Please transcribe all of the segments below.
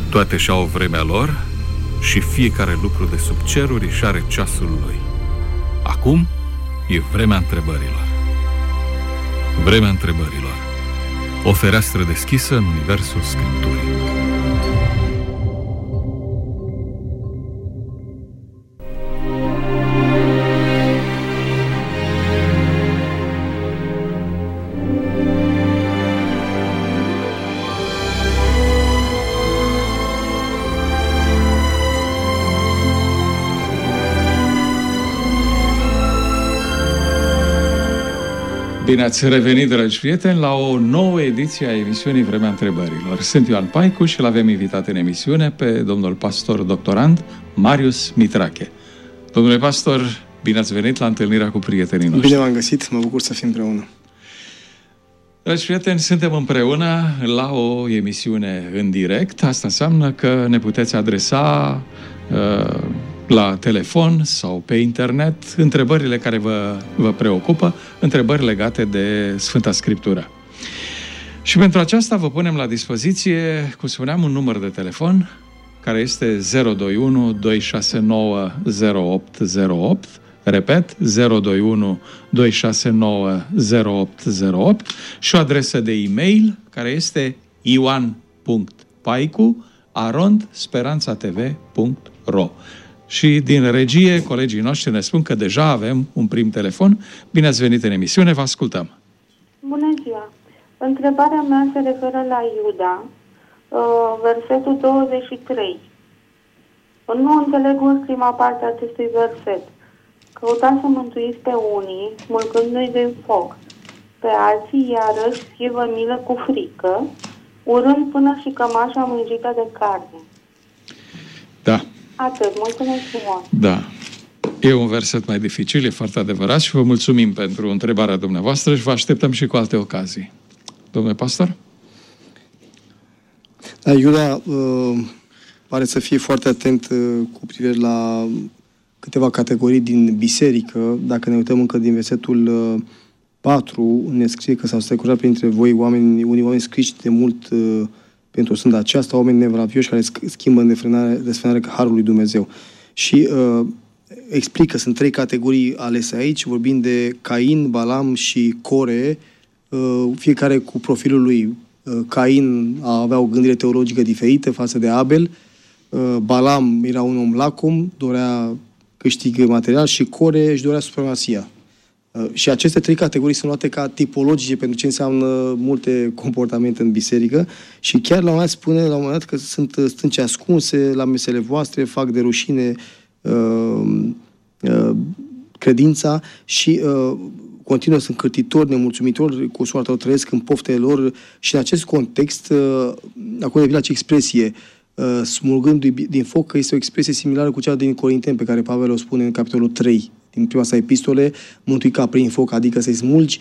Toate și-au vremea lor și fiecare lucru de sub ceruri își are ceasul lui. Acum e vremea întrebărilor. Vremea întrebărilor. O fereastră deschisă în universul Scripturii. Bine ați revenit, dragi prieteni, la o nouă ediție a emisiunii Vremea Întrebărilor. Sunt Ioan Paicu și l-avem invitat în emisiune pe domnul pastor doctorand Marius Mitrache. Domnule pastor, bine ați venit la întâlnirea cu prietenii noștri. Bine v-am găsit, mă bucur să fim împreună. Dragi prieteni, suntem împreună la o emisiune în direct. Asta înseamnă că ne puteți adresa la telefon sau pe internet întrebările care vă preocupă, întrebări legate de Sfânta Scriptură. Și pentru aceasta vă punem la dispoziție, cum spuneam, un număr de telefon care este 021 269 0808. Repet, 021 269 0808 și o adresă de e-mail care este ioan.paicu@speranțatv.ro. Și din regie, colegii noștri ne spun că deja avem un prim telefon. Bine ați venit în emisiune, vă ascultăm. Bună ziua! Întrebarea mea se referă la Iuda, versetul 23. Nu înțeleg ultima parte a acestui verset. Căutați să mântuiți pe unii, smulgându-i din foc, pe alții iarăși fie-vă milă cu frică, urând până și cămașa mânjită de carne. Da. Atât, mulțumesc frumos. Da. E un verset mai dificil, e foarte adevărat și vă mulțumim pentru întrebarea dumneavoastră și vă așteptăm și cu alte ocazii. Domnule pastor? Da, Iuda pare să fie foarte atent cu privire la câteva categorii din biserică. Dacă ne uităm încă din versetul 4, ne scrie că s-au strecurat printre voi unii oameni scriși de mult pentru sânda aceasta, oameni nevravioși care schimbă în desfrânare harul lui Dumnezeu. Și explică, sunt 3 categorii alese aici, vorbind de Cain, Balam și Core, fiecare cu profilul lui. Cain avea o gândire teologică diferită față de Abel, Balam era un om lacom, dorea câștig material și Core își dorea supremația. Și aceste 3 categorii sunt luate ca tipologice pentru ce înseamnă multe comportamente în biserică și chiar la un moment dat spune la un moment dat că sunt stânci ascunse la mesele voastre, fac de rușine credința și continuă, sunt cârtitori, nemulțumitori cu soarta lor, trăiesc în poftele lor și în acest context acolo devine acea expresie smulgându-i din foc, că este o expresie similară cu cea din Corinteni pe care Pavel o spune în capitolul 3 din prima sa epistole, mântui ca prin foc, adică să-i smulgi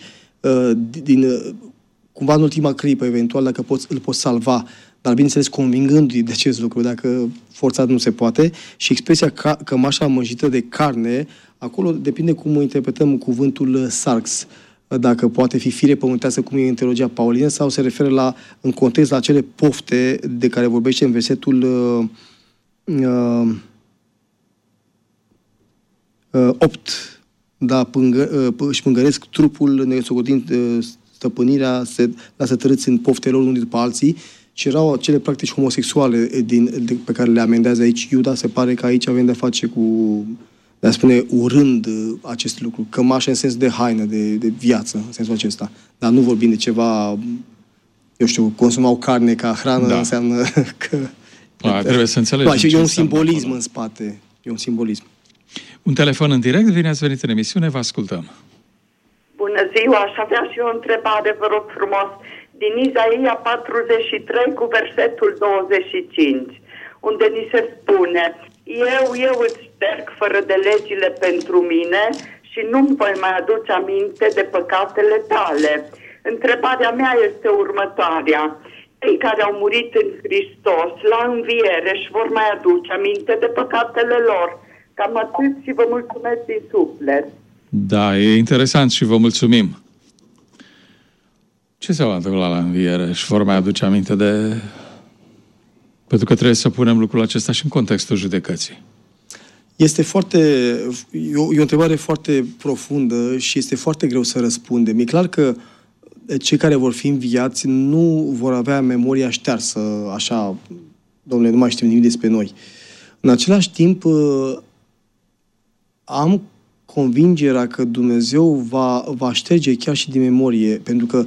cumva în ultima clipă, eventual, dacă îl poți salva, dar bineînțeles convingându-i de acest lucru, dacă forțat nu se poate. Și expresia cămașa mânjită de carne, acolo depinde cum interpretăm cuvântul sarx, dacă poate fi fire pământească, cum e în teologia paulină, sau se referă în context la acele pofte de care vorbește în versetul 8, da, își pângăresc trupul, nesocotind stăpânirea, se lasă tărâți în poftele lor unii după alții, și erau acele practici homosexuale pe care le amendează aici Iuda. Se pare că aici avem de-a face cu, de a spune, urând acest lucru. Cămașă în sens de haină, de viață, în sensul acesta. Dar nu vorbim de ceva, eu știu, consumau carne ca hrană, da. Înseamnă că... Trebuie să înțelegem. Și e un simbolism în spate. E un simbolism. Un telefon în direct, bine ați venit în emisiune, vă ascultăm. Bună ziua, aș avea și o întrebare, vă rog frumos, din Isaia 43 cu versetul 25, unde ni se spune: Eu îți șterg fără de legile pentru mine și nu-mi voi mai aduce aminte de păcatele tale. Întrebarea mea este următoarea: cei care au murit în Hristos la înviere își vor mai aduce aminte de păcatele lor? Cam atât și vă mulțumesc din suflet. Da, e interesant și vă mulțumim. Ce se va întâmpla la înviere? Își vor mai aduce aminte de... Pentru că trebuie să punem lucrul acesta și în contextul judecății. E o întrebare foarte profundă și este foarte greu să răspundem. E clar că cei care vor fi înviați nu vor avea memoria ștearsă, așa, domnule, nu mai știm nimic despre noi. În același timp, am convingerea că Dumnezeu va șterge chiar și din memorie, pentru că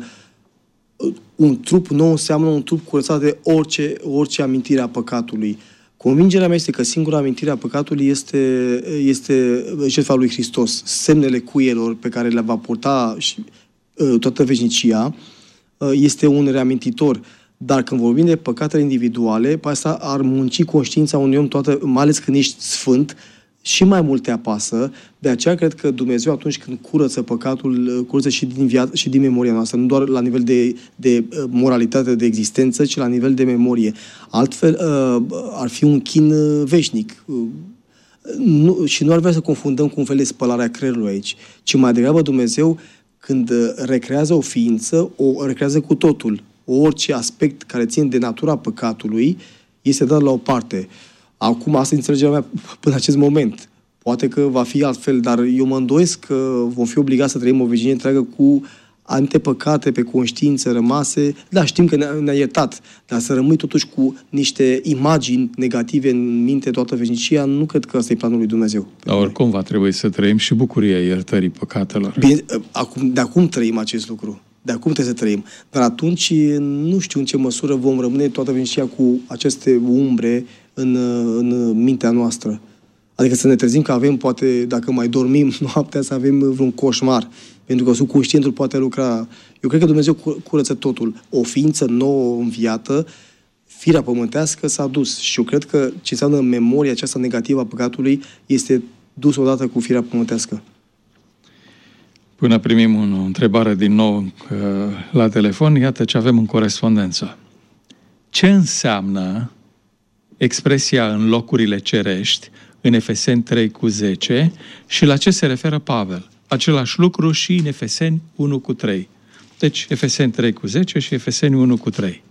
un trup nou înseamnă un trup curățat de orice amintire a păcatului. Convingerea mea este că singura amintire a păcatului este jertfa lui Hristos. Semnele cuielor pe care le va purta și toată veșnicia este un reamintitor. Dar când vorbim de păcatele individuale, pe asta ar munci conștiința unui om mai ales când ești sfânt, și mai mult te apasă. De aceea cred că Dumnezeu, atunci când curăță păcatul, curăță și din viață și din memoria noastră, nu doar la nivel de moralitate, de existență, ci la nivel de memorie. Altfel, ar fi un chin veșnic. Și nu ar vrea să confundăm cu un fel de spălare a creierului aici, ci mai degrabă Dumnezeu, când recrează o ființă, o recrează cu totul. Orice aspect care ține de natura păcatului este dat la o parte. Acum, asta e înțelegerea mea până acest moment. Poate că va fi altfel, dar eu mă îndoiesc că vom fi obligați să trăim o veșnicie întreagă cu anumite păcate pe conștiință rămase. Da, știm că ne-a iertat, dar să rămâi totuși cu niște imagini negative în minte toată veșnicia, nu cred că ăsta e planul lui Dumnezeu. Dar oricum va trebui să trăim și bucuria iertării păcatelor. Bine, de acum trăim acest lucru. De acum trebuie să trăim. Dar atunci nu știu în ce măsură vom rămâne toată veșnicia cu aceste umbre în mintea noastră. Adică să ne trezim că avem, poate, dacă mai dormim noaptea, să avem vreun coșmar. Pentru că subconștientul poate lucra. Eu cred că Dumnezeu curăță totul. O ființă nouă înviată, firea pământească s-a dus. Și eu cred că ce înseamnă memoria aceasta negativă a păcatului este dus odată cu firea pământească. Până primim o întrebare din nou la telefon, iată ce avem în corespondență. Ce înseamnă expresia în locurile cerești în Efeseni 3:10 și la ce se referă Pavel? Același lucru și în Efeseni 1:3. Deci Efeseni 3:10 și Efeseni 1:3.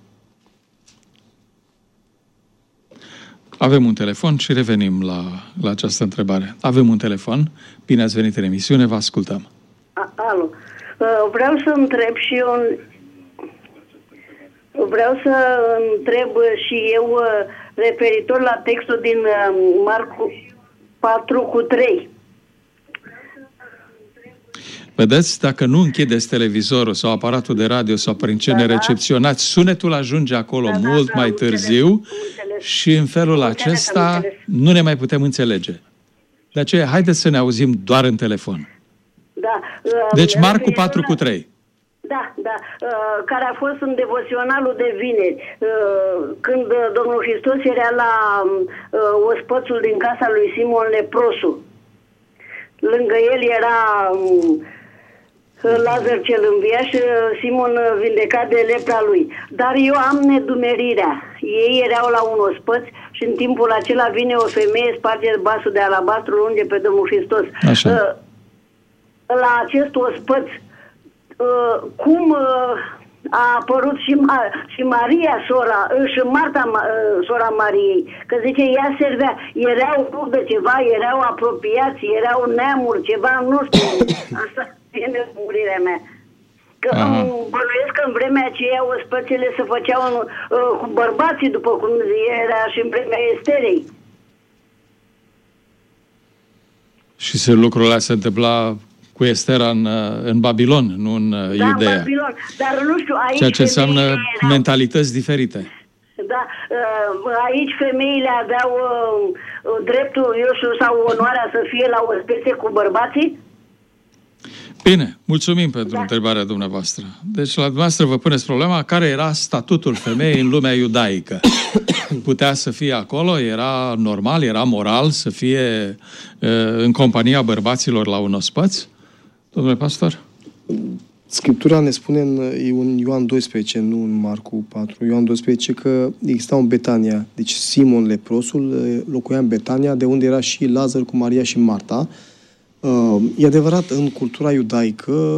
Avem un telefon și revenim la această întrebare. Avem un telefon. Bine ați venit în emisiune, vă ascultăm. Alo. Vreau să întreb și eu referitor la textul din Marcu 4:3. Vedeți, dacă nu închideți televizorul sau aparatul de radio sau prin ce ne recepționați, sunetul ajunge acolo mult mai târziu și în felul acesta nu ne mai putem înțelege. De aceea, haideți să ne auzim doar în telefon. Da. Deci Marcu 4:3. Da, care a fost în devoționalul de vineri, când Domnul Hristos era la ospățul din casa lui Simon Leprosu. Lângă el era Lazar cel înviat și Simon vindecat de lepra lui. Dar eu am nedumerirea. Ei erau la un ospăț și în timpul acela vine o femeie, sparge vasul de alabastru, unge pe Domnul Hristos. Așa. La acest ospăț, cum a apărut și Maria, și Marta, sora Mariei, că zice, ea servea, erau de ceva, erau apropiați, erau neamuri, ceva, nu știu, asta e nemurirea mea. Că bănuiesc că în vremea aceea ospățele se făceau cu bărbații, după cum era și în vremea Esterei. Și lucrul ăla se întâmpla cu Estera în Babilon, nu în Iudeea. Da, în Babilon, dar nu știu, aici ceea ce înseamnă mentalități diferite. Da, aici femeile aveau dreptul, eu știu, sau onoarea să fie la ospete cu bărbații? Bine, mulțumim pentru întrebarea dumneavoastră. Deci la dumneavoastră vă puneți problema care era statutul femeii în lumea iudaică. Putea să fie acolo, era normal, era moral să fie în compania bărbaților la un ospăț? Domnule pastor? Scriptura ne spune în Ioan 12, nu în Marcu 4, Ioan 12, că exista un Betania. Deci Simon leprosul locuia în Betania, de unde era și Lazar cu Maria și Marta. E adevărat, în cultura iudaică,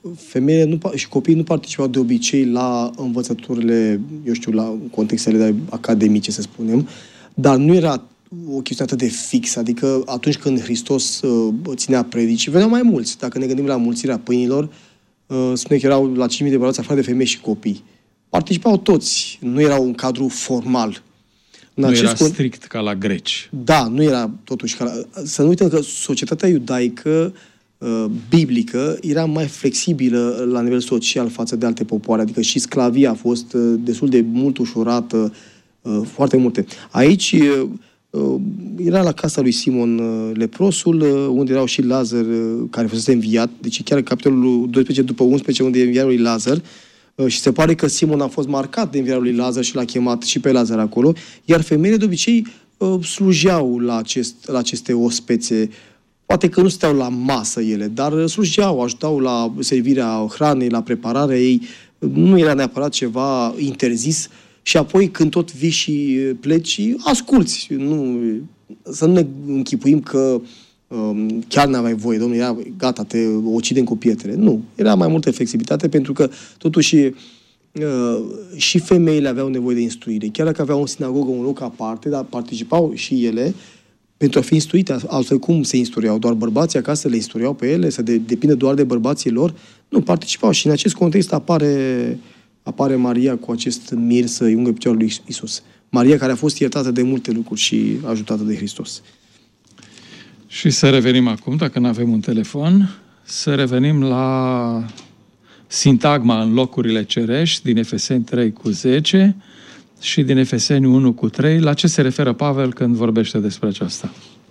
femeile și copiii nu participau de obicei la învățăturile, eu știu, la contextele academice, să spunem, dar nu era o chestiune atât de fixă. Adică atunci când Hristos ținea predici, veneau mai mulți. Dacă ne gândim la mulțirea pâinilor, spune că erau la 5.000 de bărbați, afară de femei și copii. Participau toți. Nu era un cadru formal. Nu era strict ca la greci. Da, nu era totuși ca la... Să nu uităm că societatea iudaică biblică era mai flexibilă la nivel social față de alte popoare. Adică și sclavia a fost destul de mult ușurată, foarte multe. Aici era la casa lui Simon leprosul, unde erau și Lazar, care fusese înviat. Deci chiar capitolul 12 după 11, unde e înviarea lui Lazar. Și se pare că Simon a fost marcat de învierea lui Lazar și l-a chemat și pe Lazar acolo. Iar femeile de obicei slujeau la aceste ospețe. Poate că nu stau la masă ele, dar slujeau, ajutau la servirea hranei, la prepararea ei. Nu era neapărat ceva interzis. Și apoi, când tot vii și pleci, asculți. Să nu ne închipuim că chiar n-aveai voie, domnule, era gata, te ucidem cu pietre. Nu. Era mai multă flexibilitate, pentru că, totuși, și femeile aveau nevoie de instruire. Chiar dacă aveau în sinagogă un loc aparte, dar participau și ele pentru a fi instruite. Altfel, cum se instruiau? Doar bărbații acasă le instruiau pe ele? Să depinde doar de bărbații lor? Nu, participau. Și în acest context apare Maria cu acest mir să-i ungă piciorul lui Iisus. Maria care a fost iertată de multe lucruri și ajutată de Hristos. Și să revenim acum, dacă nu avem un telefon, să revenim la sintagma în locurile cerești din Efeseni 3:10 și din Efeseni 1:3. La ce se referă Pavel când vorbește despre aceasta?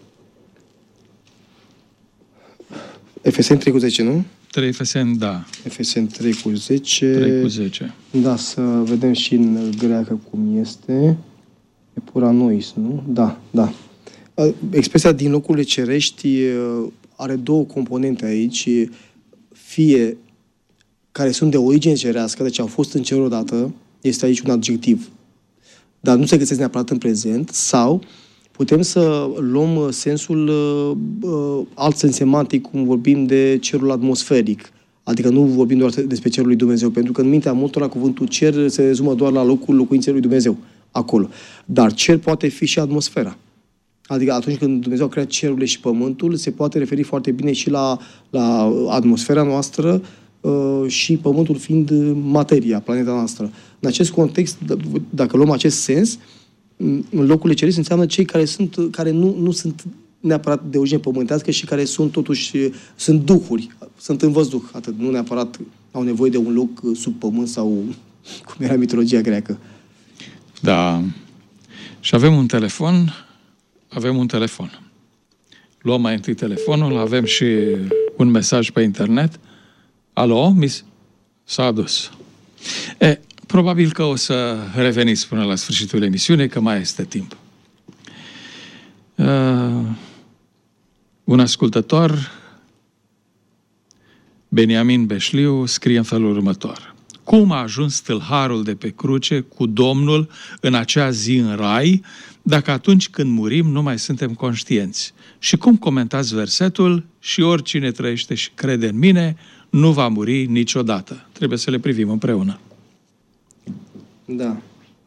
Efeseni 3:10, nu? 3 Efeseni, da. Efeseni 3:10. 3:10. Da, să vedem și în greacă cum este. E pura nois, nu? Da. Expresia din locurile cerești are două componente aici. Fie care sunt de origine cerească, deci au fost în cer odată, este aici un adjectiv, dar nu se găsesc neapărat în prezent, sau putem să luăm sensul alt sens semantic, cum vorbim de cerul atmosferic. Adică nu vorbim doar despre cerul lui Dumnezeu, pentru că în mintea multora cuvântul cer se rezumă doar la locul locuinței lui Dumnezeu, acolo. Dar cer poate fi și atmosfera. Adică atunci când Dumnezeu a creat cerurile și pământul, se poate referi foarte bine și la atmosfera noastră și pământul fiind materia, planeta noastră. În acest context, dacă luăm acest sens, în locurile cerești înseamnă cei care nu sunt neapărat de origine pământească și care sunt totuși, sunt duhuri, sunt în văzduh, atât, nu neapărat au nevoie de un loc sub pământ sau cum era mitologia greacă. Da. Și avem un telefon. Luăm mai întâi telefonul, avem și un mesaj pe internet. Alo, s-a adus. Probabil că o să reveniți până la sfârșitul emisiunii, că mai este timp. Un ascultător, Beniamin Beșliu, scrie în felul următor. Cum a ajuns tâlharul de pe cruce cu Domnul în acea zi în rai, dacă atunci când murim nu mai suntem conștienți? Și cum comentați versetul? Și oricine trăiește și crede în mine, nu va muri niciodată. Trebuie să le privim împreună. Da.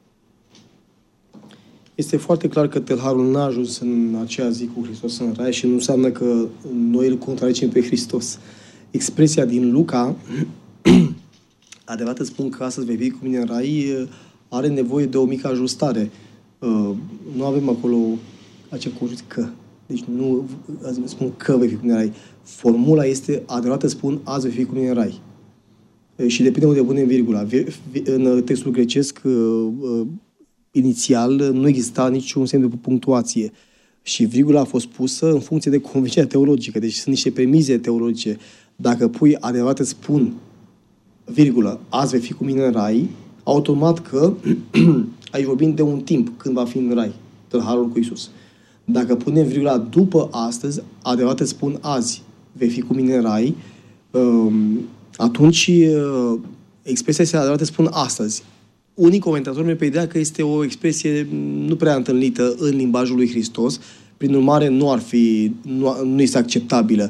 Este foarte clar că tâlharul n-a ajuns în acea zi cu Hristos în rai și nu înseamnă că noi îl contrazicem pe Hristos. Expresia din Luca, adevărat îți spun că astăzi vei fi cu mine în rai, are nevoie de o mică ajustare. Nu avem acolo acea conjuncție că. Deci nu spun că vei fi cu mine în rai. Formula este, adevărat îți spun, azi vei fi cu mine în rai. Și depinde unde punem virgula. În textul grecesc inițial nu exista niciun semn de punctuație. Și virgula a fost pusă în funcție de convingerea teologică. Deci sunt niște premize teologice. Dacă pui adevărat îți spun virgulă, azi vei fi cu mine în rai, automat că aici vorbim de un timp când va fi în rai, tâlharul cu Iisus. Dacă punem virgula după astăzi, adevărat îți spun azi vei fi cu mine în rai, atunci expresia este adevărat îți spun astăzi. Unii comentatori mi-au pe ideea că este o expresie nu prea întâlnită în limbajul lui Hristos, prin urmare nu este acceptabilă.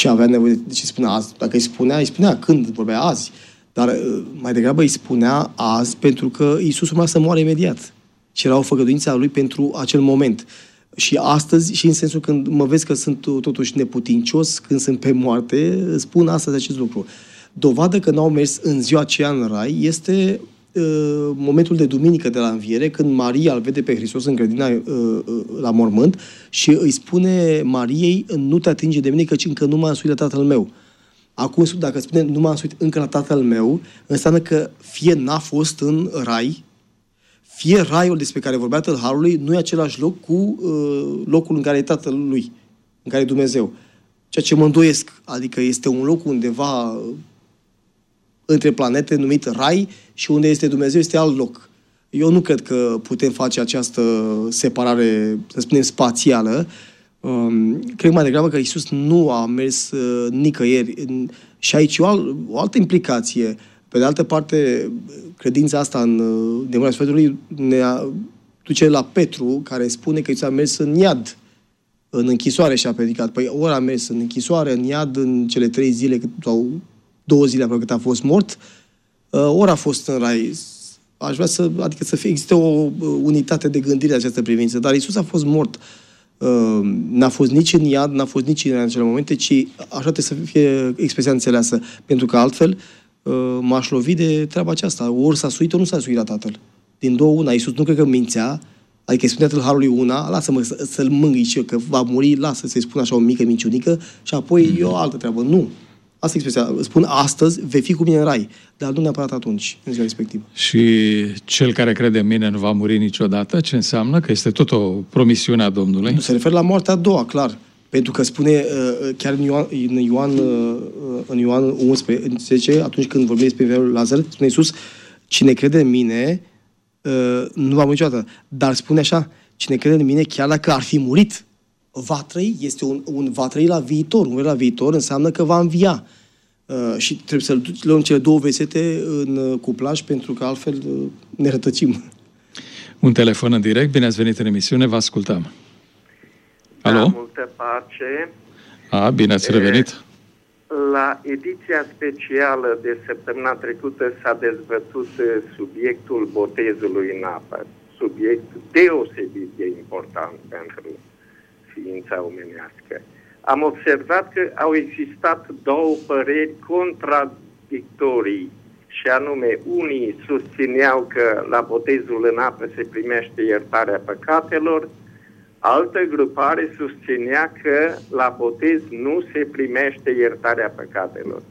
ce avea nevoie de ce spunea azi. Dacă îi spunea când vorbea azi. Dar mai degrabă îi spunea azi pentru că Iisus urma să moară imediat. Și era o făgăduință a lui pentru acel moment. Și astăzi, și în sensul când mă vezi că sunt totuși neputincios, când sunt pe moarte, spun astăzi acest lucru. Dovadă că n-au mers în ziua aceea în rai este momentul de duminică de la înviere, când Maria îl vede pe Hristos în grădina la mormânt și îi spune Mariei, nu te atinge de mine, căci încă nu m-am însuit la Tatăl meu. Acum, dacă spune nu m-am însuit încă la Tatăl meu, înseamnă că fie n-a fost în rai, fie raiul despre care vorbea tâlharului nu e același loc cu locul în care e Tatăl lui, în care e Dumnezeu. Ceea ce mă îndoiesc, adică este un loc undeva între planete numit rai și unde este Dumnezeu este alt loc. Eu nu cred că putem face această separare, să spunem, spațială. Cred mai degrabă că Iisus nu a mers nicăieri. Și aici o altă implicație. Pe de altă parte, credința asta în demolarea Sfântului ne duce la Petru, care spune că Iisus a mers în iad, în închisoare și a predicat. Păi ori a mers în închisoare, în iad, în cele 3 zile sau 2 zile aproape cât a fost mort, ori a fost în rai. Aș vrea să existe o unitate de gândire în această privință. Dar Iisus a fost mort. N-a fost nici în iad, n-a fost nici în acele momente, ci așa trebuie să fie expresia înțeleasă. Pentru că altfel m-aș lovi de treaba aceasta. Ori s-a suit, ori nu s-a suit la Tatăl. Din două una. Iisus nu cred că mințea, adică îi spunea tâlharului una, lasă-mă să-l mângâi și eu, că va muri, lasă să-i spun așa o mică minciunică și apoi e o altă treabă. Nu. Asta e expresia. Spun astăzi, vei fi cu mine în rai, dar nu neapărat atunci, în ziua respectivă. Și cel care crede în mine nu va muri niciodată, ce înseamnă că este tot o promisiune a Domnului? Nu, se referă la moartea a doua, clar. Pentru că spune chiar în Ioan 11, atunci când vorbim despre învierea Lazar, spune Iisus, cine crede în mine nu va muri niciodată. Dar spune așa, cine crede în mine, chiar dacă ar fi murit, va trăi. Este va trăi la viitor. Un la viitor înseamnă că va învia. Și trebuie să luăm cele două versete în cuplaj, pentru că altfel ne rătăcim. Un telefon în direct. Bine ați venit în emisiune, vă ascultăm. Alo? Da, multă pace. Bine ați revenit. La ediția specială de săptămâna trecută s-a dezbătut subiectul botezului în apă. Subiect deosebit de important pentru ființa omenească. Am observat că au existat două păreri contradictorii, și anume, unii susțineau că la botezul în apă se primește iertarea păcatelor, altă grupare susținea că la botez nu se primește iertarea păcatelor.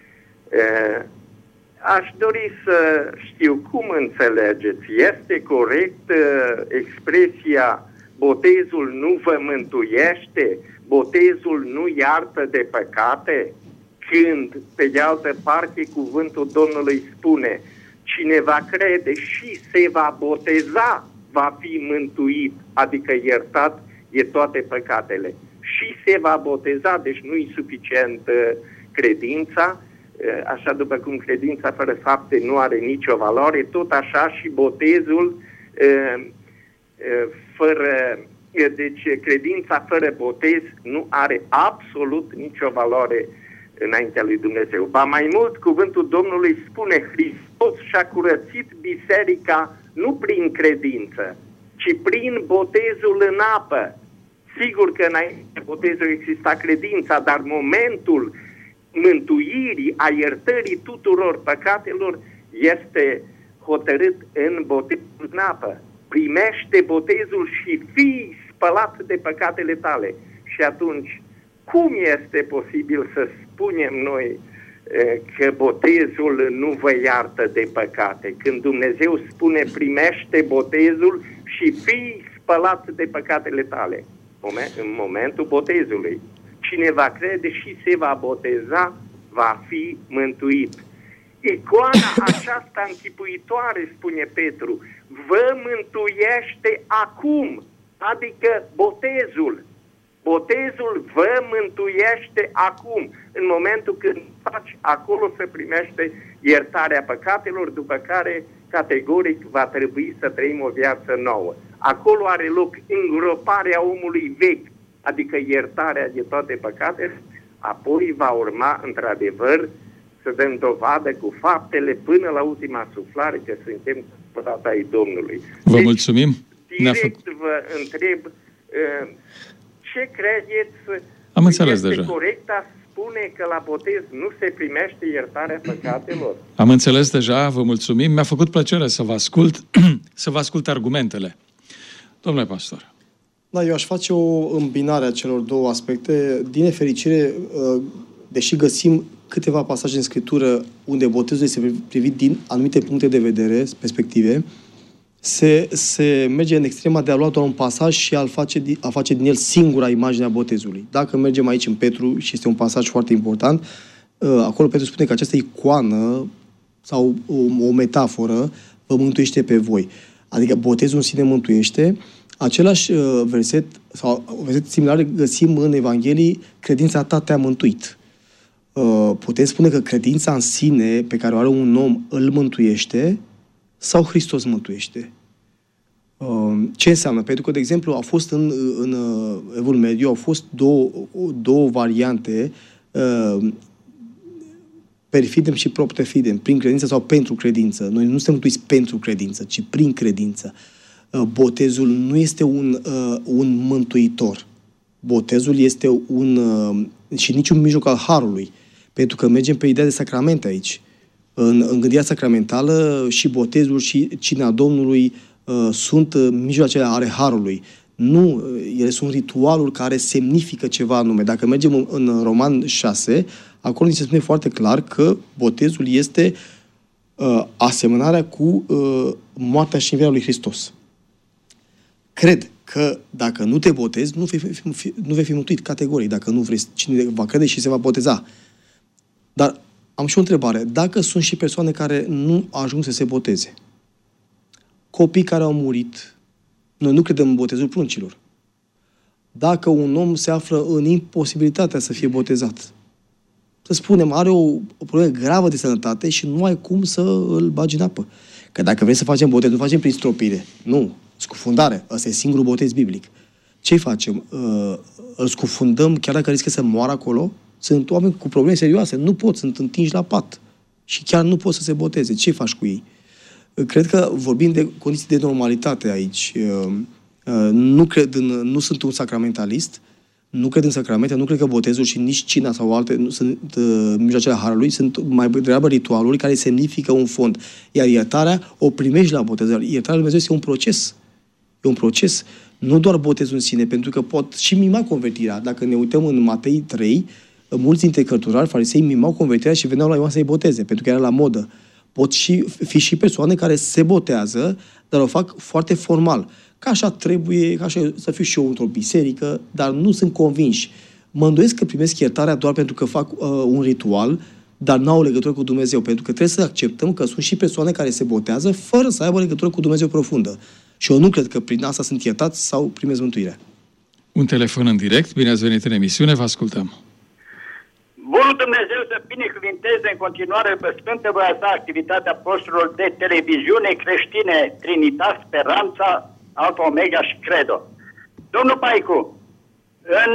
Aș dori să știu cum înțelegeți. Este corect expresia botezul nu vă mântuiește, botezul nu iartă de păcate, când, pe de altă parte, cuvântul Domnului spune, cine va crede și se va boteza, va fi mântuit, adică iertat e toate păcatele. Și se va boteza, deci nu e suficient credința, așa după cum credința fără fapte nu are nicio valoare, tot așa și botezul deci credința fără botez nu are absolut nicio valoare înaintea lui Dumnezeu. Ba mai mult, cuvântul Domnului spune, Hristos și-a curățit biserica nu prin credință, ci prin botezul în apă. Sigur că înainte de botezul exista credința, dar momentul mântuirii, a iertării tuturor păcatelor este hotărât în botezul în apă. Primește botezul și fii spălat de păcatele tale. Și atunci, cum este posibil să spunem noi că botezul nu vă iartă de păcate? Când Dumnezeu spune primește botezul și fii spălat de păcatele tale. În momentul botezului. Cine va crede și se va boteza, va fi mântuit. Icoana aceasta închipuitoare, spune Petru, vă mântuiește acum, adică botezul. Botezul vă mântuiește acum, în momentul când faci, acolo se primește iertarea păcatelor, după care categoric va trebui să trăim o viață nouă. Acolo are loc îngroparea omului vechi, adică iertarea de toate păcatele, Apoi va urma, într-adevăr, să dăm dovadă cu faptele până la ultima suflare că suntem pădata ai Domnului. Vă mulțumim. Direct vă întreb, ce credeți? Am înțeles este deja. corect a spune că la botez nu se primește iertarea păcatelor? Am înțeles deja, vă mulțumim. Mi-a făcut plăcere să vă ascult, să vă ascult argumentele. Domnule pastor. Da, eu aș face o îmbinare a celor două aspecte. Din nefericire, deși găsim câteva pasaje în Scriptură unde botezul este privit din anumite puncte de vedere, perspective, se merge în extrema de a lua doar un pasaj și a face din el singura imagine a botezului. Dacă mergem aici în Petru, și este un pasaj foarte important, acolo Petru spune că această icoană sau o metaforă vă mântuiește pe voi. Adică botezul în sine mântuiește. Același verset, sau verset similar, găsim în Evanghelii: credința ta te-a mântuit. Putem spune că credința în sine pe care o are un om îl mântuiește sau Hristos mântuiește? Ce înseamnă? Pentru că, de exemplu, au fost în Evul Mediu, au fost două variante, per fidem și propter fidem, prin credință sau pentru credință. Noi nu suntem mântuiți pentru credință, ci prin credință. Botezul nu este un mântuitor. Botezul este și niciun mijloc al harului. Pentru că mergem pe ideea de sacramente aici. În gândirea sacramentală și botezul și cina Domnului sunt mijloacele ale harului. Nu, ele sunt ritualuri care semnifică ceva anume. Dacă mergem în Roman 6, acolo ni se spune foarte clar că botezul este asemănarea cu moartea și învierea lui Hristos. Cred că dacă nu te botezi, nu vei fi mântuit categoric. Dacă nu vrei, cine va crede și se va boteza. Dar am și o întrebare. Dacă sunt și persoane care nu ajung să se boteze, copii care au murit, noi nu credem în botezul pruncilor. Dacă un om se află în imposibilitatea să fie botezat, să spunem, are o problemă gravă de sănătate și nu ai cum să îl bagi în apă. Că dacă vrei să facem botez, nu facem prin stropire. Nu. Scufundare. Ăsta e singurul botez biblic. Ce facem? Îl scufundăm chiar dacă riscă să moară acolo? Sunt oameni cu probleme serioase. Nu pot, sunt întinși la pat. Și chiar nu pot să se boteze. Ce faci cu ei? Cred că vorbim de condiții de normalitate aici. Nu sunt un sacramentalist, nu cred în sacramente, nu cred că botezul și nici cina sau alte nu sunt mijloacele harului, sunt mai degrabă ritualuri care semnifică un fond. Iar iertarea o primești la botez. Iertarea lui Dumnezeu este un proces. E un proces. Nu doar botezul în sine, pentru că pot și mima convertirea. Dacă ne uităm în Matei 3, mulți dintre cărturari, farisei, mimau convertirea și veneau la Ioan să-i boteze, pentru că era la modă. Pot fi și persoane care se botează, dar o fac foarte formal. Ca așa trebuie, ca așa să fiu și eu într-o biserică, dar nu sunt convinși. Mă îndoiesc că primesc iertarea doar pentru că fac un ritual, dar n-au o legătură cu Dumnezeu. Pentru că trebuie să acceptăm că sunt și persoane care se botează fără să aibă legătură cu Dumnezeu profundă. Și eu nu cred că prin asta sunt iertați sau primesc mântuirea. Un telefon în direct. Bine ați venit în emisiune, vă ascultăm. Bunul Dumnezeu să binecuvinteze în continuare pe Sfântă voia sa activitatea posturilor de televiziune creștine Trinitas, Speranța, Alfa Omega și Credo. Domnul Paicu, în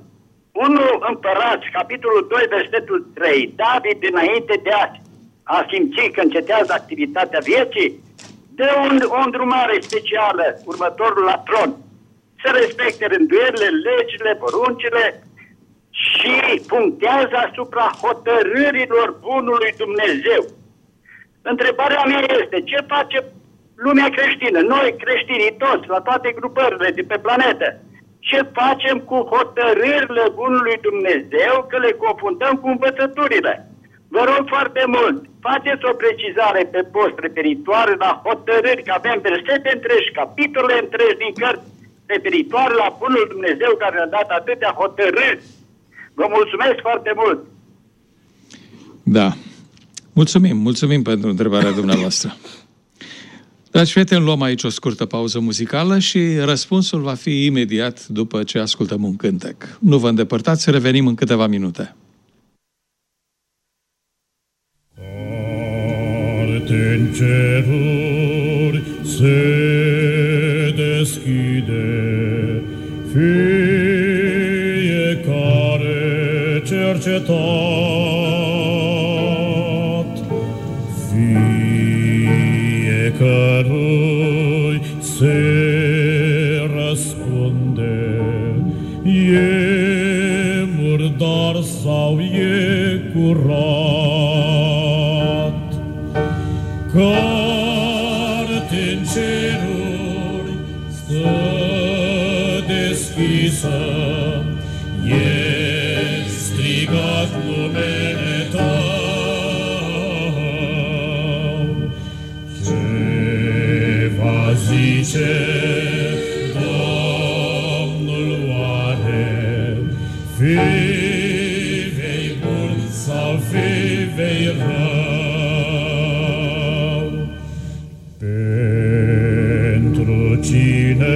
1 Împărați, capitolul 2, versetul 3, David, înainte de a simți că încetează activitatea vieții, dă o îndrumare specială următorul la tron. Să respecte rânduielile, legile, poruncile și punctează asupra hotărârilor bunului Dumnezeu. Întrebarea mea este, ce face lumea creștină, noi creștinii toți, la toate grupările de pe planetă? Ce facem cu hotărârile bunului Dumnezeu, că le confundăm cu învățăturile? Vă rog foarte mult, faceți o precizare pe post referitoare la hotărâri, că avem versete întregi, capitole întregi din cărți referitoare la bunul Dumnezeu care ne-a dat atâtea hotărâri. Vă mulțumesc foarte mult! Da. Mulțumim pentru întrebarea dumneavoastră. Dragi prieteni, luăm aici o scurtă pauză muzicală și răspunsul va fi imediat după ce ascultăm un cântec. Nu vă îndepărtați, revenim în câteva minute. În ceruri se deschide, fiecare cer cercetat. Fiecărui se răspunde, e murdar sau e curat. Carte-n ceruri stă deschisă, e strigat numele Tău. Ce va zice Domnul oare? Fii vei bun sau fii vei rău? Pentru cine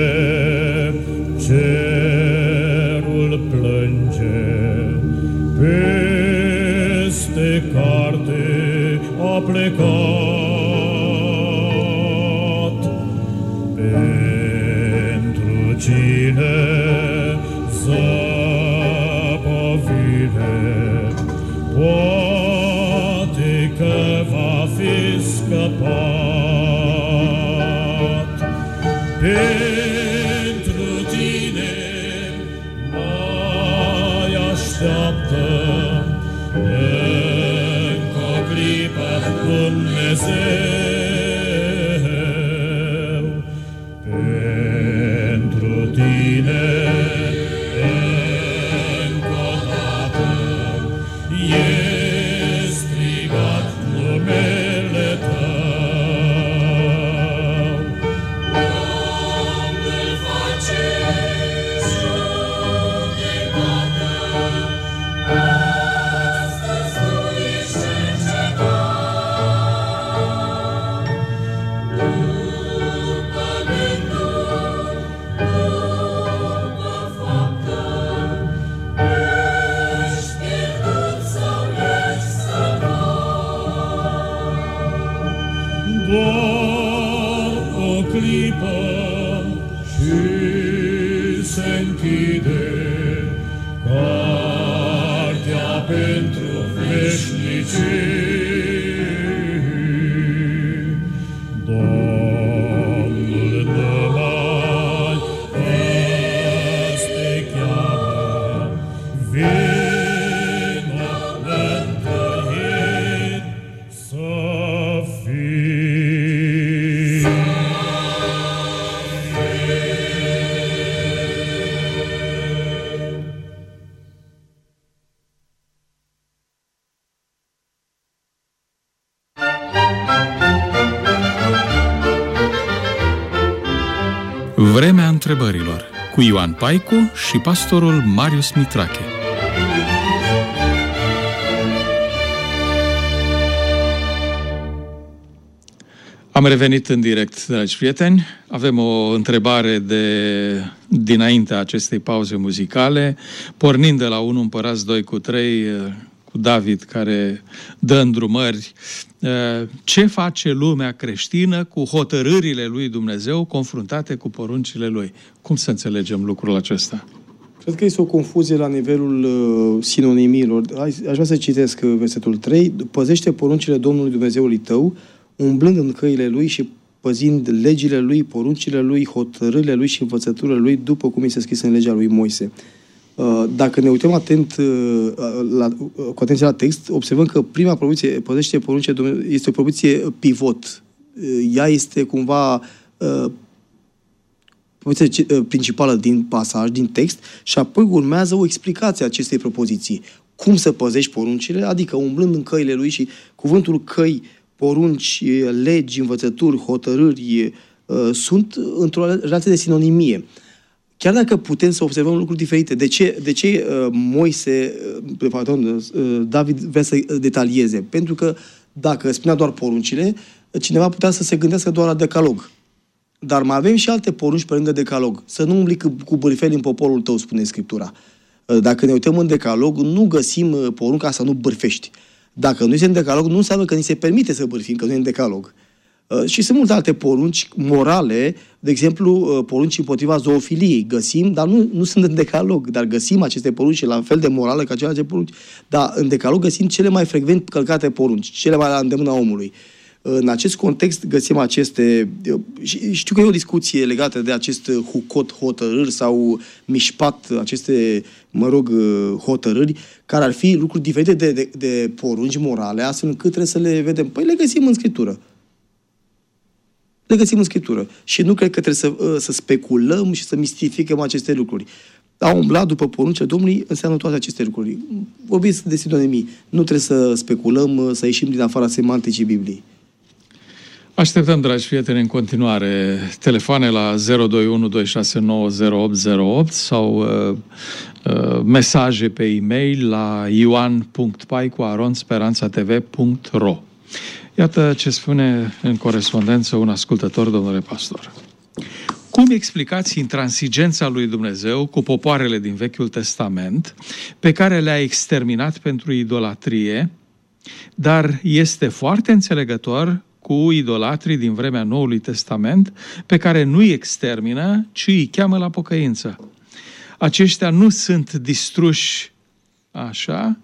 cerul plânge, peste carte a plecat. Pentru cine zăbovire, poate că va fi scăpat. Pentru tine mai așteaptă încă o clipă Dumnezeu. Pentru tine încă o dată e strigat numele Tău. Domnul face judecată, astăzi tu ești cercetat. După gânduri, după faptă, ești pierdut sau ești salvat. Doar o clipă și se închide cartea pentru veșnicii. Domnul numai te cheamă, vină întâlnit să fii. Vremea întrebărilor cu Ioan Paicu și pastorul Marius Mitrache. Am revenit în direct, dragi prieteni. Avem o întrebare dinaintea acestei pauze muzicale, pornind de la 1 Împărați 2:3, cu David care dă îndrumări. Ce face lumea creștină cu hotărârile lui Dumnezeu confruntate cu poruncile lui? Cum să înțelegem lucrul acesta? Cred că este o confuzie la nivelul sinonimilor. Aș vrea să citesc versetul 3. Păzește poruncile Domnului Dumnezeului tău, umblând în căile lui și păzind legile lui, poruncile lui, hotărârile lui și învățăturile lui, după cum este scris în legea lui Moise. Dacă ne uităm cu atenție la text, observăm că prima propoziție, păzește poruncile Dumnezeu, este o propoziție pivot. Ea este cumva propoziția principală din pasaj, din text, și apoi urmează o explicație a acestei propoziții. Cum să păzești poruncile? Adică umblând în căile lui, și cuvântul căi, porunci, legi, învățături, hotărâri sunt într-o relație de sinonimie. Chiar dacă putem să observăm lucruri diferite, de ce David vrea să detalieze? Pentru că dacă spunea doar poruncile, cineva putea să se gândească doar la decalog. Dar mai avem și alte porunci pe lângă decalog. Să nu umbli cu bârfeli în poporul tău, spune Scriptura. Dacă ne uităm în decalog, nu găsim porunca să nu bârfești. Dacă nu este în decalog, nu înseamnă că ni se permite să bârfim, că nu e în decalog. Și sunt multe alte porunci morale, de exemplu, porunci împotriva zoofiliei. Găsim, dar nu sunt în decalog, dar găsim aceste porunci la fel de morale ca celelalte porunci. Dar în decalog găsim cele mai frecvent călcate porunci, cele mai la îndemâna omului. În acest context găsim aceste... Știu că e o discuție legată de acest hucot, hotărâri sau mișpat, aceste, hotărâri, care ar fi lucruri diferite de porunci morale, astfel încât trebuie să le vedem. Păi le găsim în Scriptură. Le găsim în Scriptură. Și nu cred că trebuie să speculăm și să mistificăm aceste lucruri. A umbla după poruncile Domnului înseamnă toate aceste lucruri. Vorbiți de sinonimii. Nu trebuie să speculăm, să ieșim din afara semanticii Bibliei. Așteptăm, dragi prieteni, în continuare telefoane la 021-269-0808 sau mesaje pe e-mail la ioan.pai@speranțatv.ro. Iată ce spune în corespondență un ascultător, domnule pastor. Cum explicați intransigența lui Dumnezeu cu popoarele din Vechiul Testament, pe care le-a exterminat pentru idolatrie, dar este foarte înțelegător cu idolatrii din vremea Noului Testament, pe care nu îi extermină, ci îi cheamă la pocăință? Aceștia nu sunt distruși așa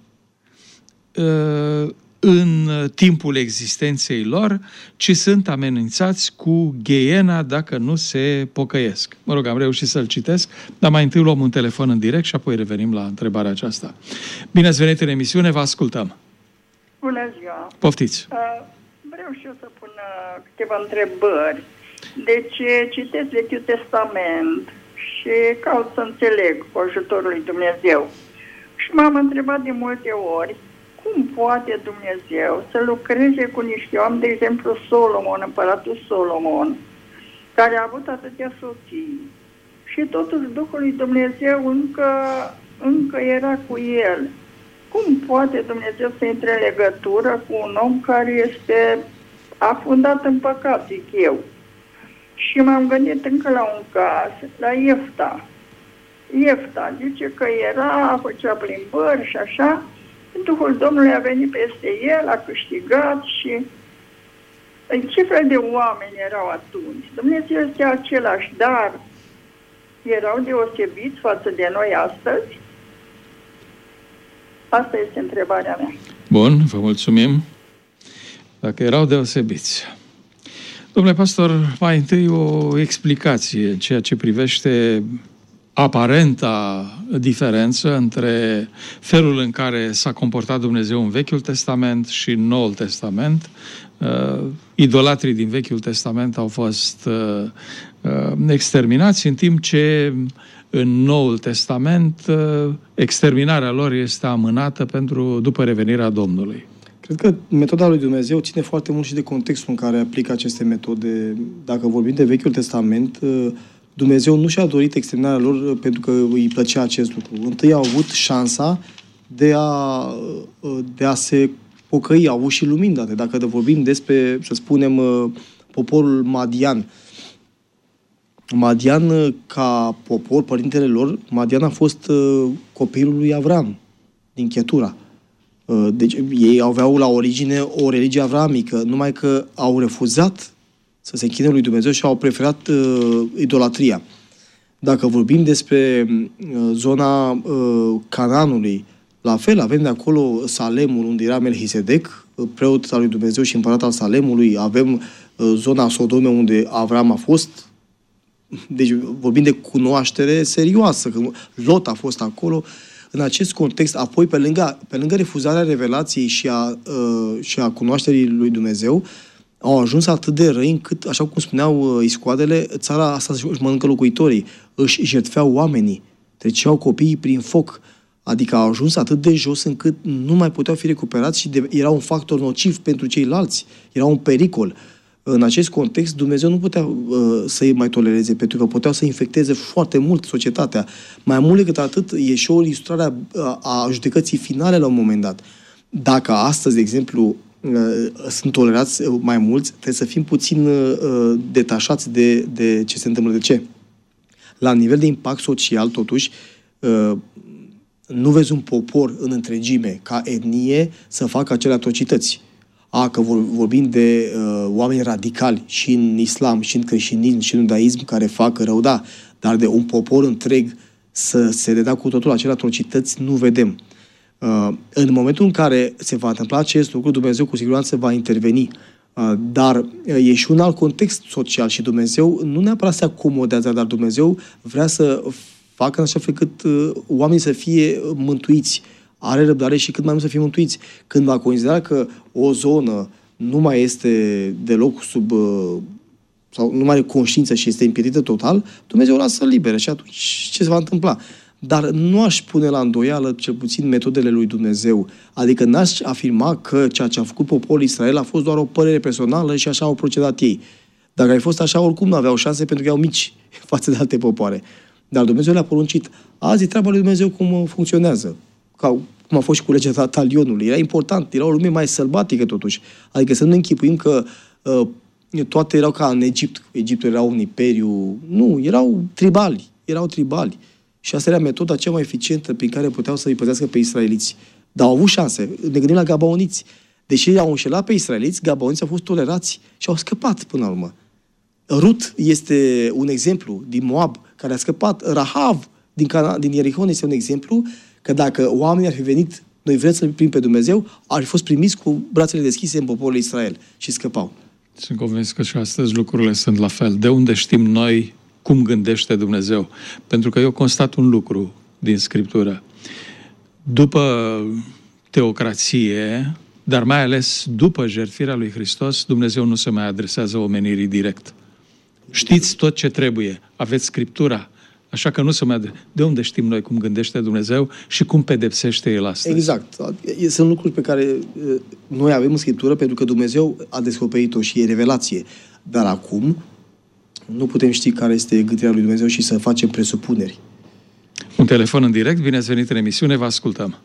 în timpul existenței lor, ci sunt amenințați cu ghiena dacă nu se pocăiesc. Mă rog, am reușit să-l citesc, dar mai întâi luăm un telefon în direct și apoi revenim la întrebarea aceasta. Bine ați venit în emisiune, vă ascultăm. Bună ziua! Poftiți! Vreau și eu să pun câteva întrebări. Deci citesc Vechiul Testament și caut să înțeleg cu ajutorul lui Dumnezeu. Și m-am întrebat de multe ori, cum poate Dumnezeu să lucreze cu niște oameni, de exemplu Solomon, împăratul Solomon, care a avut atâtea soții și totuși Duhul lui Dumnezeu încă era cu el. Cum poate Dumnezeu să intre în legătură cu un om care este afundat în păcat, zic eu? Și m-am gândit încă la un caz, la Iefta. Iefta zice că făcea plimbări și așa, Duhul Domnului a venit peste el, a câștigat și ce fel de oameni erau atunci? Dumnezeu este același, dar erau deosebiți față de noi astăzi? Asta este întrebarea mea. Bun, vă mulțumim. Dacă erau deosebiți. Domnule pastor, mai întâi o explicație în ceea ce privește aparenta diferență între felul în care s-a comportat Dumnezeu în Vechiul Testament și în Noul Testament. Idolatrii din Vechiul Testament au fost exterminați, în timp ce în Noul Testament exterminarea lor este amânată după revenirea Domnului. Cred că metoda lui Dumnezeu ține foarte mult și de contextul în care aplică aceste metode. Dacă vorbim de Vechiul Testament, Dumnezeu nu și-a dorit exterminarea lor pentru că îi plăcea acest lucru. Întâi au avut șansa de a se pocăi, au avut și lumini date. Dacă vorbim despre, să spunem, poporul Madian. Madian, ca popor, părintele lor, Madian a fost copilul lui Avram, din Chetura. Deci ei aveau la origine o religie avramică, numai că au refuzat să se închine lui Dumnezeu și au preferat idolatria. Dacă vorbim despre zona Canaanului, la fel, avem de acolo Salemul, unde era Melchisedec, preot al lui Dumnezeu și împărat al Salemului, avem zona Sodome, unde Avram a fost. Deci vorbim de cunoaștere serioasă, că Lot a fost acolo. În acest context, apoi, pe lângă refuzarea revelației și a cunoașterii lui Dumnezeu, au ajuns atât de răi încât, așa cum spuneau iscoadele, țara asta își mănâncă locuitorii, își jertfeau oamenii, treceau copiii prin foc, adică au ajuns atât de jos încât nu mai puteau fi recuperați și era un factor nociv pentru ceilalți, era un pericol. În acest context, Dumnezeu nu putea să-i mai tolereze, pentru că puteau să infecteze foarte mult societatea. Mai mult decât atât, e și o ilustrare a judecății finale la un moment dat. Dacă astăzi, de exemplu, sunt tolerați mai mulți, trebuie să fim puțin detașați de ce se întâmplă. De ce? La nivel de impact social, totuși, nu vezi un popor în întregime, ca etnie, să facă acele atrocități. că vorbim de oameni radicali și în islam, și în creștinism, și în iudaism care fac rău, da, dar de un popor întreg să se redea cu totul acele atrocități, nu vedem. În momentul în care se va întâmpla acest lucru, Dumnezeu cu siguranță va interveni. Dar e și un alt context social și Dumnezeu nu neapărat se acomodează, dar Dumnezeu vrea să facă în așa fel cât oamenii să fie mântuiți. Are răbdare și cât mai mult să fie mântuiți. Când va considera că o zonă nu mai este deloc sub sau nu mai are conștiință și este împietită total, Dumnezeu o lasă libere și atunci ce se va întâmpla? Dar nu aș pune la îndoială, cel puțin, metodele lui Dumnezeu. Adică n-aș afirma că ceea ce a făcut poporul Israel a fost doar o părere personală și așa au procedat ei. Dacă ai fost așa, oricum nu aveau șanse pentru că erau mici față de alte popoare. Dar Dumnezeu le-a poruncit. Azi e treaba lui Dumnezeu cum funcționează. Cum a fost și cu legea talionului. Era important, era o lume mai sălbatică totuși. Adică să nu ne închipuim că toate erau ca în Egipt. Egiptul era un imperiu. Nu, erau tribali. Și asta era metoda cea mai eficientă prin care puteau să îi păzească pe israeliți. Dar au avut șanse. Ne gândim la gabaoniți. Deși au înșelat pe israeliți, gabaoniți au fost tolerați și au scăpat până la urmă. Rut este un exemplu din Moab, care a scăpat. Rahav din Ierihon este un exemplu că dacă oamenii ar fi venit, noi vrem să-L primim pe Dumnezeu, ar fi fost primiți cu brațele deschise în poporul Israel și scăpau. Sunt convins că și astăzi lucrurile sunt la fel. De unde știm noi cum gândește Dumnezeu? Pentru că eu constat un lucru din Scriptură. După teocrație, dar mai ales după jertfirea lui Hristos, Dumnezeu nu se mai adresează omenirii direct. Știți tot ce trebuie, aveți Scriptura, așa că nu se mai adresează. De unde știm noi cum gândește Dumnezeu și cum pedepsește El astăzi? Exact. Sunt lucruri pe care noi avem în Scriptură pentru că Dumnezeu a descoperit-o și e revelație. Dar acum nu putem ști care este gândirea lui Dumnezeu și să facem presupuneri. Un telefon în direct, bine ați venit în emisiune, vă ascultăm.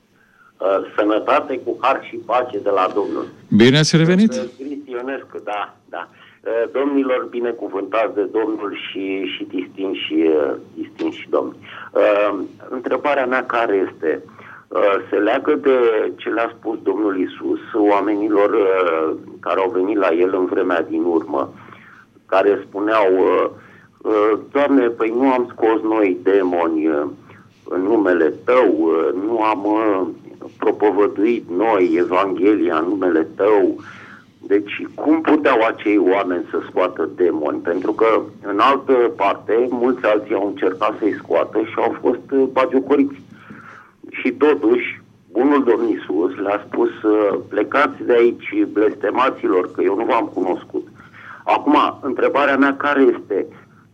Sănătate cu har și pace de la Domnul. Bine ați revenit. Cristianescu, da. Domnilor binecuvântați de Domnul și distinși domni. Întrebarea mea care este? Se leagă de ce le-a spus Domnul Iisus oamenilor care au venit la El în vremea din urmă, care spuneau, Doamne, păi nu am scos noi demoni în numele Tău, nu am propovăduit noi Evanghelia în numele Tău. Deci cum puteau acei oameni să scoată demoni? Pentru că în altă parte mulți alții au încercat să-i scoată și au fost bagiocoriți. Și totuși, bunul Domn Iisus le-a spus, plecați de aici, blestemaților, că eu nu v-am cunoscut. Acum, întrebarea mea care este?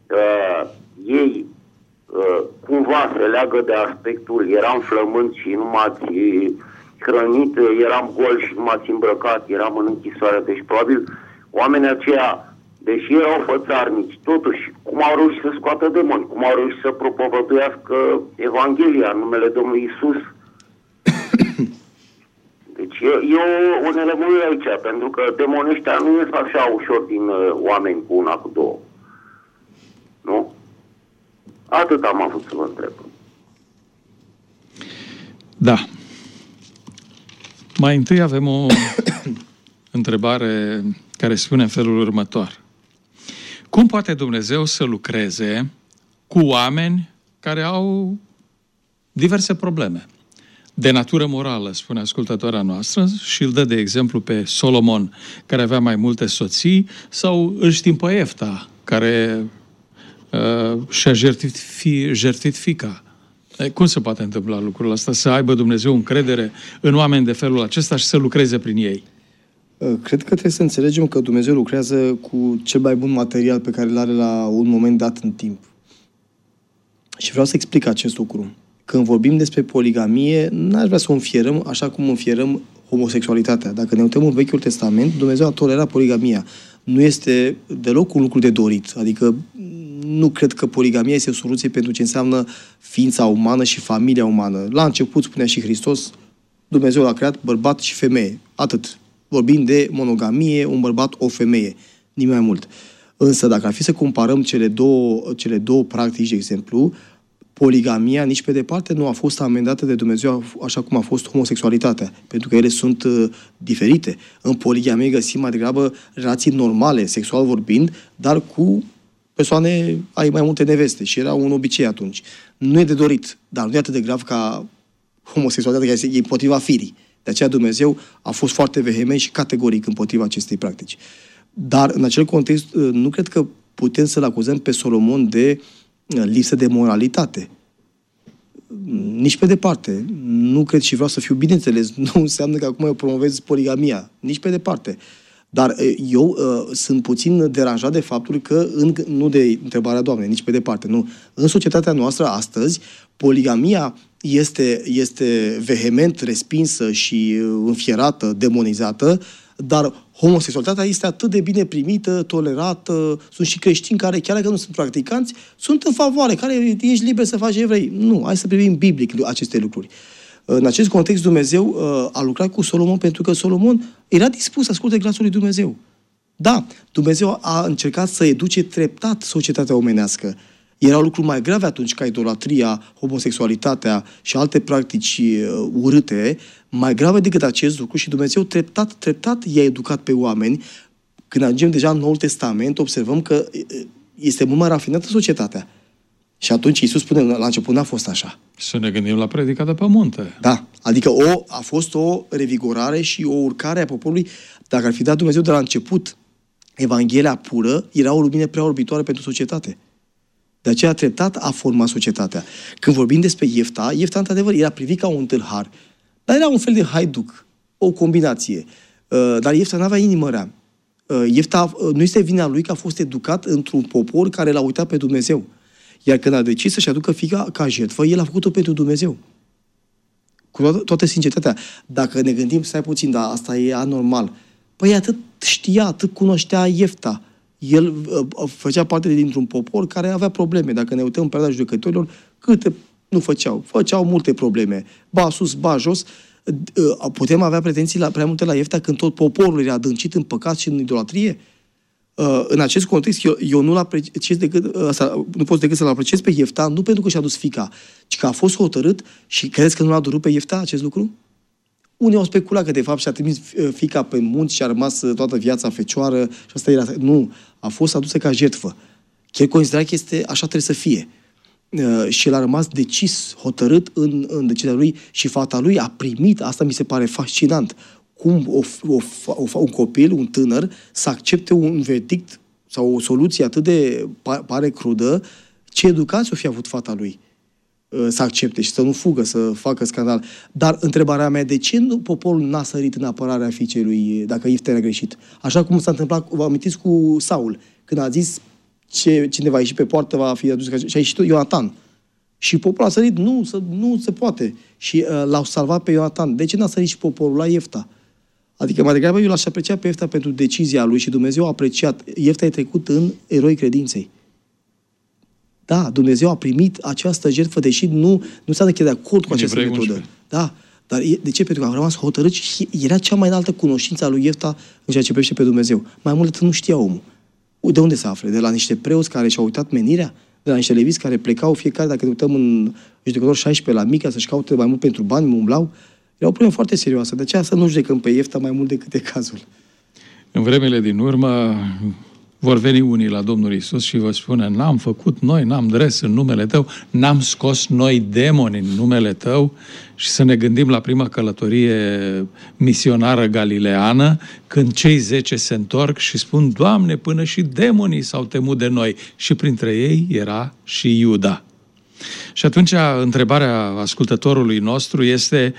Ei cumva se leagă de aspectul eram flămânți și nu m-ați hrănit, eram gol și nu m-ați îmbrăcat, eram în închisoare. Deci probabil oamenii aceia, deși erau fățarnici, totuși, cum au reușit să scoată demoni? Cum au reușit să propovăduiască Evanghelia în numele Domnului Iisus? Deci e o nelămurire aici, pentru că demonii ăștia nu ies așa ușor din oameni cu una, cu două. Nu? Atât am avut să vă întreb. Da. Mai întâi avem o întrebare care spune în felul următor. Cum poate Dumnezeu să lucreze cu oameni care au diverse probleme de natură morală, spune ascultătoarea noastră, și îl dă de exemplu pe Solomon, care avea mai multe soții, sau îl știm pe Iefta, care și-a jertfit fiica. Cum se poate întâmpla lucrul ăsta? Să aibă Dumnezeu încredere în oameni de felul acesta și să lucreze prin ei? Cred că trebuie să înțelegem că Dumnezeu lucrează cu cel mai bun material pe care îl are la un moment dat în timp. Și vreau să explic acest lucru. Când vorbim despre poligamie, n-aș vrea să o înfierăm așa cum înfierăm homosexualitatea. Dacă ne uităm în Vechiul Testament, Dumnezeu a tolerat poligamia. Nu este deloc un lucru de dorit. Adică nu cred că poligamia este o soluție pentru ce înseamnă ființa umană și familia umană. La început, spunea și Hristos, Dumnezeu l-a creat bărbat și femeie. Atât. Vorbim de monogamie, un bărbat, o femeie. Nimic mai mult. Însă, dacă ar fi să comparăm cele două practici, de exemplu, poligamia nici pe departe nu a fost amendată de Dumnezeu așa cum a fost homosexualitatea, pentru că ele sunt diferite. În poligamie găsim mai degrabă relații normale, sexual vorbind, dar cu persoane, ai mai multe neveste și era un obicei atunci. Nu e de dorit, dar nu e atât de grav ca homosexualitatea, care e împotriva firii. De aceea Dumnezeu a fost foarte vehement și categoric împotriva acestei practici. Dar în acel context nu cred că putem să-l acuzăm pe Solomon de lipsă de moralitate. Nici pe departe. Nu cred și vreau să fiu bineînțeles. Nu înseamnă că acum eu promovez poligamia. Nici pe departe. Dar eu sunt puțin deranjat de faptul că, nu de întrebarea Doamnei, nici pe departe, nu. În societatea noastră astăzi, poligamia este vehement respinsă și înfierată, demonizată, dar homosexualitatea este atât de bine primită, tolerată. Sunt și creștini care, chiar dacă nu sunt practicanți, sunt în favoare, care ești liber să faci ce vrei. Nu, hai să privim biblic aceste lucruri. În acest context, Dumnezeu a lucrat cu Solomon pentru că Solomon era dispus să asculte glasul lui Dumnezeu. Da, Dumnezeu a încercat să educe treptat societatea omenească. Erau lucruri mai grave atunci ca idolatria, homosexualitatea și alte practici urâte, mai grave decât acest lucru și Dumnezeu treptat i-a educat pe oameni. Când ajungem deja în Noul Testament, observăm că este mult mai rafinată societatea. Și atunci Iisus spune, la început n-a fost așa. Să ne gândim la predica de pe munte. Da, adică a fost o revigorare și o urcare a poporului. Dacă ar fi dat Dumnezeu de la început Evanghelia pură, era o lumină prea orbitoare pentru societate. De aceea treptat a format societatea. Când vorbim despre Iefta, într-adevăr era privit ca un tâlhar. Dar era un fel de haiduc, o combinație. Dar Iefta n-avea inimă rea. Iefta nu este vina lui că a fost educat într-un popor care l-a uitat pe Dumnezeu. Iar când a decis să-și aducă fiica ca jertfă, el a făcut-o pentru Dumnezeu. Cu toată sinceritatea. Dacă ne gândim, stai puțin, dar asta e anormal. Păi atât știa, atât cunoștea Iefta. El făcea parte dintr-un popor care avea probleme. Dacă ne uităm în perioada judecătorilor, câte nu făceau? Făceau multe probleme. Ba sus, ba jos. Putem avea pretenții prea multe la Iefta când tot poporul era adâncit în păcat și în idolatrie? În acest context, eu nu pot decât să-l apreciez pe Iefta, nu pentru că și-a dus fiica, ci că a fost hotărât și credeți că nu l-a durut pe Iefta acest lucru? Unii au speculat că de fapt și-a trimis fiica pe munți și a rămas toată viața fecioară și asta era... Nu, a fost adusă ca jertfă. Chiar considera că așa trebuie să fie. Și el a rămas decis, hotărât în decizia lui și fata lui a primit, asta mi se pare fascinant, cum un copil, un tânăr, să accepte un verdict sau o soluție atât de pare crudă, ce educație o fi avut fata lui să accepte și să nu fugă, să facă scandal. Dar întrebarea mea, de ce poporul n-a sărit în apărarea fiicei lui dacă Iefta era greșit? Așa cum s-a întâmplat, vă amintiți cu Saul, când a zis cine va ieși pe poartă va fi adus, și a ieșit Ionatan. Și poporul a sărit, nu se poate. Și l-au salvat pe Ionatan. De ce n-a sărit și poporul la Iefta? Adică mai degrabă eu l-aș aprecia pe Iefta pentru decizia lui și Dumnezeu a apreciat. Iefta e trecut în eroi credinței. Da, Dumnezeu a primit această jertfă, deși nu înseamnă că e de acord cu această metodă. 11. Da, dar de ce? Pentru că a rămas hotărât și era cea mai înaltă cunoștință a lui Iefta în ceea ce privește pe Dumnezeu. Mai mult nu știa omul. De unde se afle? De la niște preoți care și-au uitat menirea? De la niște leviți care plecau fiecare, dacă ne uităm în judecător 16 la Mica, să-și caute mai mult pentru bani, umblau? Era o problemă foarte serioasă. De aceea să nu judecăm pe Iefta mai mult decât e cazul. În vremele din urmă vor veni unii la Domnul Iisus și vă spune, n-am făcut noi, n-am dres în numele Tău, n-am scos noi demoni în numele Tău, și să ne gândim la prima călătorie misionară galileană, când cei 10 se întorc și spun, Doamne, până și demonii s-au temut de noi, și printre ei era și Iuda. Și atunci întrebarea ascultătorului nostru este,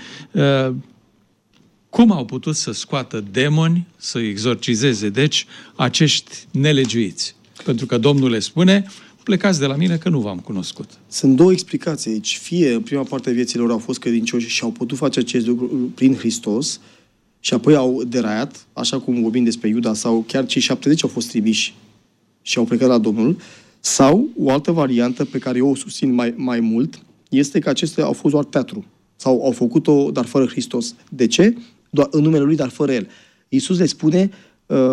cum au putut să scoată demoni, să exorcizeze, deci, acești nelegiuiți? Pentru că Domnul le spune, plecați de la mine că nu v-am cunoscut. Sunt două explicații aici. Fie, în prima parte a vieții lor, au fost credincioși și au putut face acest lucru prin Hristos și apoi au deraiat, așa cum vorbim despre Iuda, sau chiar cei 70 au fost trimiși și au plecat la Domnul. Sau, o altă variantă pe care eu o susțin mai mult, este că acestea au fost doar teatru. Sau au făcut-o, dar fără Hristos. De ce? Doar în numele Lui, dar fără El. Iisus le spune,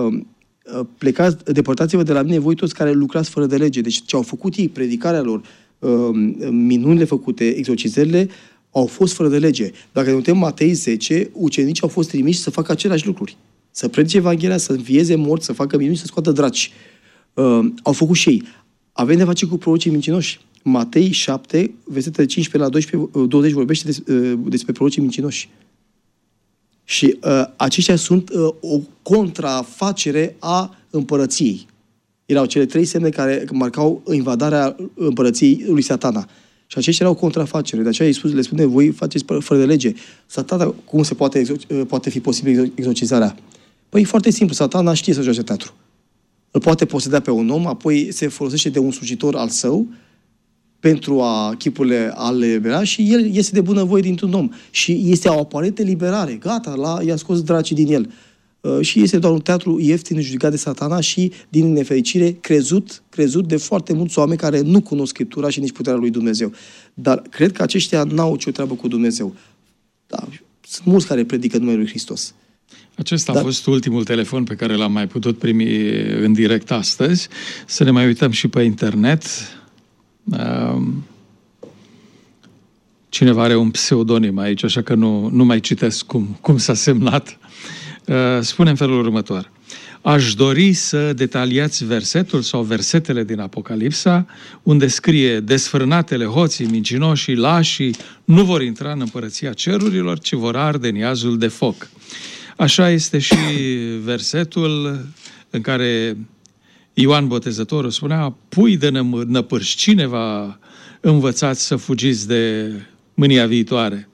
plecați, depărtați-vă de la mine voi toți care lucrați fără de lege. Deci ce au făcut ei, predicarea lor, minunile făcute, exorcizările, au fost fără de lege. Dacă ne uităm Matei 10, ucenicii au fost trimiși să facă aceleași lucruri. Să predice Evanghelia, să învieze morți, să facă minuni, să scoată draci. Au făcut și ei. Avem de face cu prorocii mincinoși. Matei 7, versetele 15 la 20 vorbește despre prorocii mincinoși. Și aceștia sunt o contrafacere a împărăției. Erau cele 3 semne care marcau invadarea împărăției lui Satana. Și aceștia erau contrafacere. De aceea le spune, voi faceți fără de lege. Satana, cum se poate fi posibil exorcizarea? Păi foarte simplu, Satana știe să joace teatru. Îl poate poseda pe un om, apoi se folosește de un slujitor al său pentru a chipurile a le elibera și el iese de bunăvoie dintr-un om. Și este o aparentă liberare. Gata, i-a scos dracii din el. Și este doar un teatru ieftin judecat de Satana și, din nefericire, crezut de foarte mulți oameni care nu cunosc Scriptura și nici puterea lui Dumnezeu. Dar cred că aceștia n-au ce treabă cu Dumnezeu. Da, sunt mulți care predică numele lui Hristos. Acesta a fost ultimul telefon pe care l-am mai putut primi în direct astăzi. Să ne mai uităm și pe internet. Cineva are un pseudonim aici, așa că nu mai citesc cum s-a semnat. Spune în felul următor. Aș dori să detaliați versetul sau versetele din Apocalipsa, unde scrie: desfrânatele, hoții, mincinoșii, lașii nu vor intra în împărăția cerurilor, ci vor arde în iazul de foc. Așa este și versetul în care Ioan Botezătorul spunea: pui de năpârși, cine va învățați să fugiți de mânia viitoare?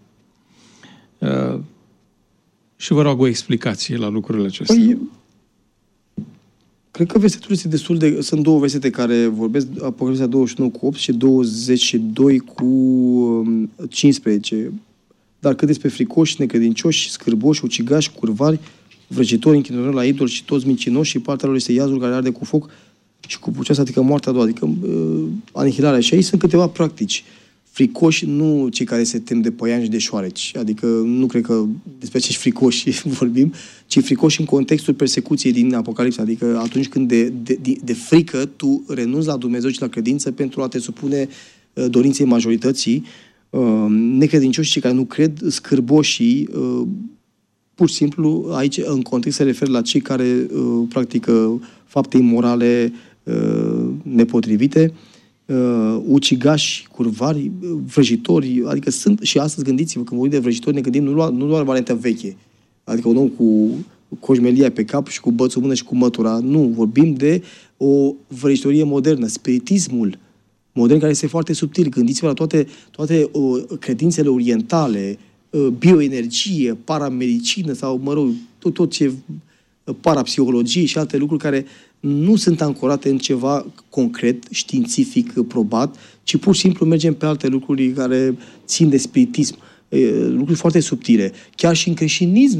Și vă rog o explicație la lucrurile acestea. Păi, cred că versetul este destul de... Sunt 2 versete care vorbesc, Apocalipsa 29 cu 8 și 22 cu 15. Dar cât despre fricoși, necredincioși, scârboși, ucigași, curvari, vrăjitori, închinători la idol și toți mincinoși, și partea lor este iazul care arde cu foc și cu puceasa, adică moartea a doua, adică anihilarea. Și aici sunt câteva practici. Fricoși, nu cei care se tem de păiani și de șoareci. Adică nu cred că despre acești fricoși vorbim, ci fricoși în contextul persecuției din Apocalipsa. Adică atunci când de frică tu renunți la Dumnezeu și la credință pentru a te supune dorinței majorității. Necredincioși, cei care nu cred, scârboșii, pur și simplu, aici în context se referă la cei care practică fapte imorale nepotrivite, ucigași, curvari, vrăjitori, adică sunt, și astăzi gândiți-vă, când vorbim de vrăjitori, ne gândim nu doar varianta veche, adică un om cu coșmelia pe cap și cu bățul în mână și cu mătura, nu, vorbim de o vrăjitorie modernă, spiritismul modern care este foarte subtil. Gândiți-vă la toate credințele orientale, bioenergie, paramedicină sau, mă rog, tot ce parapsihologie și alte lucruri care nu sunt ancorate în ceva concret, științific, probat, ci pur și simplu mergem pe alte lucruri care țin de spiritism. Lucruri foarte subtile. Chiar și în creștinism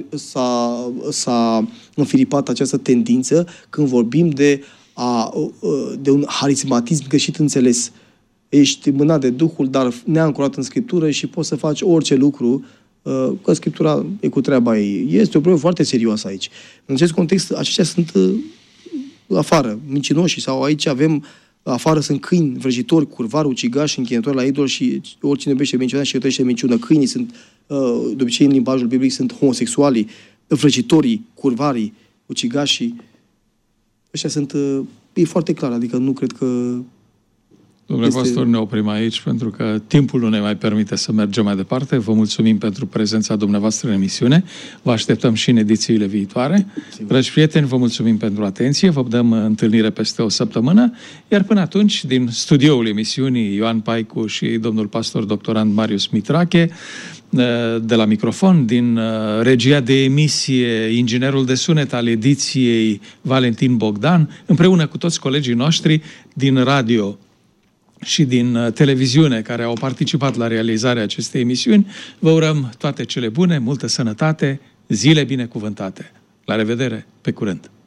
s-a înfiripat această tendință când vorbim de un harismatism greșit înțeles. Ești mânat de Duhul, dar neancorat în Scriptură și poți să faci orice lucru, că Scriptura e cu treaba ei. Este o problemă foarte serioasă aici. În acest context, aceștia sunt afară, mincinoși, sau aici avem afară sunt câini, vrăjitori, curvari, ucigași, închinători la idol și oricine iubește minciuna și trăiește minciună. Câinii sunt, de obicei în limbajul biblic, sunt homosexualii, vrăjitorii, curvarii, ucigașii. Ăștia sunt, e foarte clar, adică nu cred că... Domnule pastor, ne oprim aici pentru că timpul nu ne mai permite să mergem mai departe. Vă mulțumim pentru prezența dumneavoastră în emisiune. Vă așteptăm și în edițiile viitoare. Dragi prieteni, vă mulțumim pentru atenție. Vă dăm întâlnire peste o săptămână. Iar până atunci, din studioul emisiunii Ioan Paicu și domnul pastor doctorand Marius Mitrache, de la microfon, din regia de emisie, inginerul de sunet al ediției Valentin Bogdan, împreună cu toți colegii noștri din radio și din televiziune care au participat la realizarea acestei emisiuni, vă urăm toate cele bune, multă sănătate, zile binecuvântate. La revedere, pe curând!